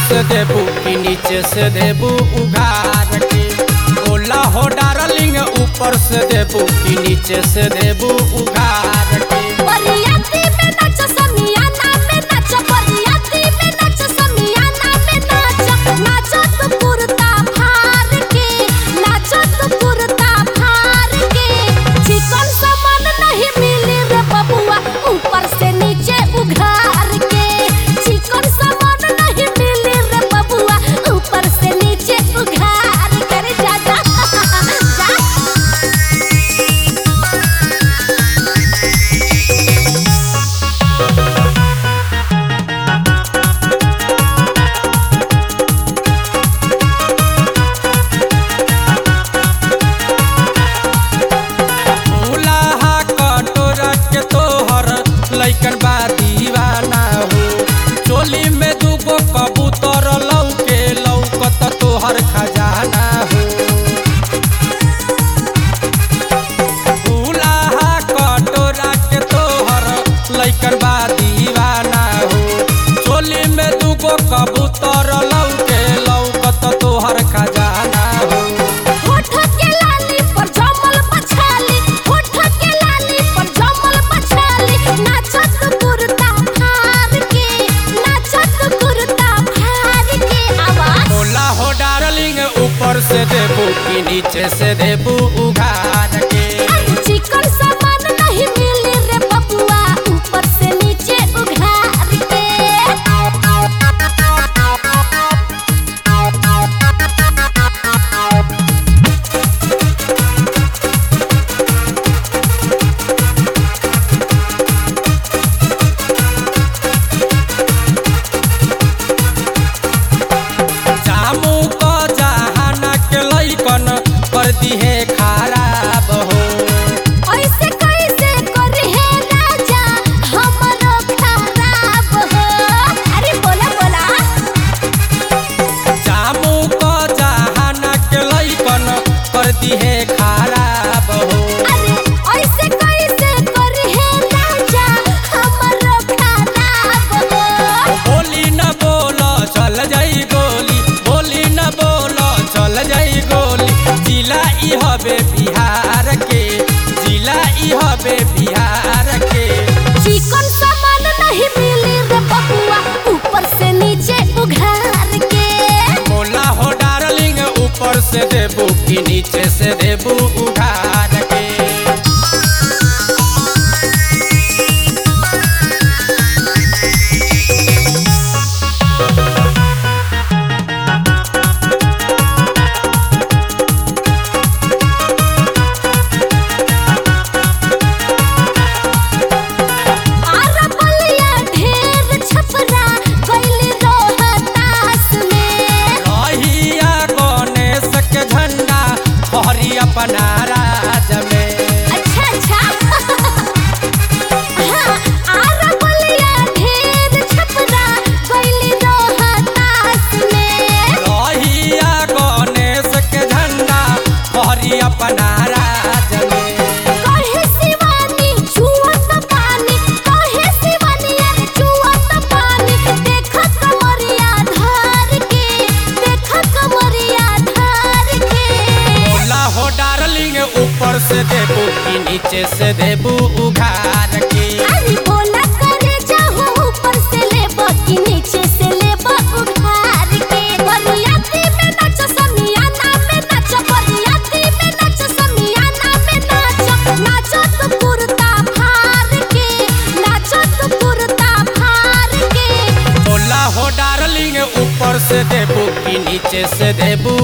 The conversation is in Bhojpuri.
से देबू कि नीचे से देबू उघार के। बोला हो डार्लिंग ऊपर से देबू कि नीचे से देबू उघार के। बरियाती में नाच समियाना में नाच, बरियाती में नाच समियाना में नाच, नाचो तू कुर्ता फाड़ के, नाचो तू कुर्ता फाड़ के। चिकन सामान नहीं मिली रे बबुआ ऊपर से नीचे उघार के, चिकन सामान नहीं मिली रे बबुआ ऊपर से नीचे उघार कर। जा जा जा। फूलहा कटोरा के तोहर लइकन बा दीवाना हो। चोली में दूगो कबूतर लौके लौकत तोहर खजाना हो। फूलहा कटोरा के तोहर लइकन बा दीवाना हो। चोली में दूगो कबूतर लौके लौकत तोहर खजाना हो। होठ के लाली पर जमल मछली, होठ के लाली पर जमल मछली, नाचत कुर्ता फाड़ के, नाचत कुर्ता फाड़ के। आवाज बोला हो डार्लिंग ऊपर से देबू कि नीचे से देबू उघार के। चिकन सामान नहीं मिली रे बबुआ ऊपर से नीचे उघार के। जामू क जहाना के लइकन कर दिहे खराब हो। ऐसे कैसे करे है राजा हमरो खराब हो। अरे बोला बोला। जामू क जहाना के लइकन कर दिहे खराब हो। अरे ऐसे कैसे करे है राजा हमरो खराब हो। बोली न बोलो चल जाई गोली, बोली न बोलो चल जाई गोली। जिला ई हबे बिहार के, जिला ई हबे बिहार के। चिकन सामान नहीं मिली रे बबुआ ऊपर से नीचे उघार के। बोला हो डार्लिंग ऊपर से देबू कि नीचे से देबू उघार के। आरा बलिया ढेर छपरा गइली रोहतास में। रहिया गणेश के झंडा फहरी अपना राज में। अच्छा अच्छा। हाँ, आरा बलिया ढेर छपरा गइली रोहतास में। रहिया गणेश के झंडा फहरी अपना राज में। कहे शिवानी छुअत पानी, कहे शिवानी यार छुअत पानी। देखा कमरिया धार के, देखा कमरिया धार के। बोला हो डार्लिंग ऊपर से देबू कि नीचे से देबू उघार के। अरे बोला करे जाहो ऊपर से लेबो कि नीचे से लेबो उघार के। बरियाती में नाच समियाना में नाच, बरियाती में नाच समियाना में नाच, नाचो तू कुर्ता फाड़ के, नाचो तू कुर्ता फाड़ के। बोला हो डार्लिंग ऊपर से देबू कि नीचे से देबू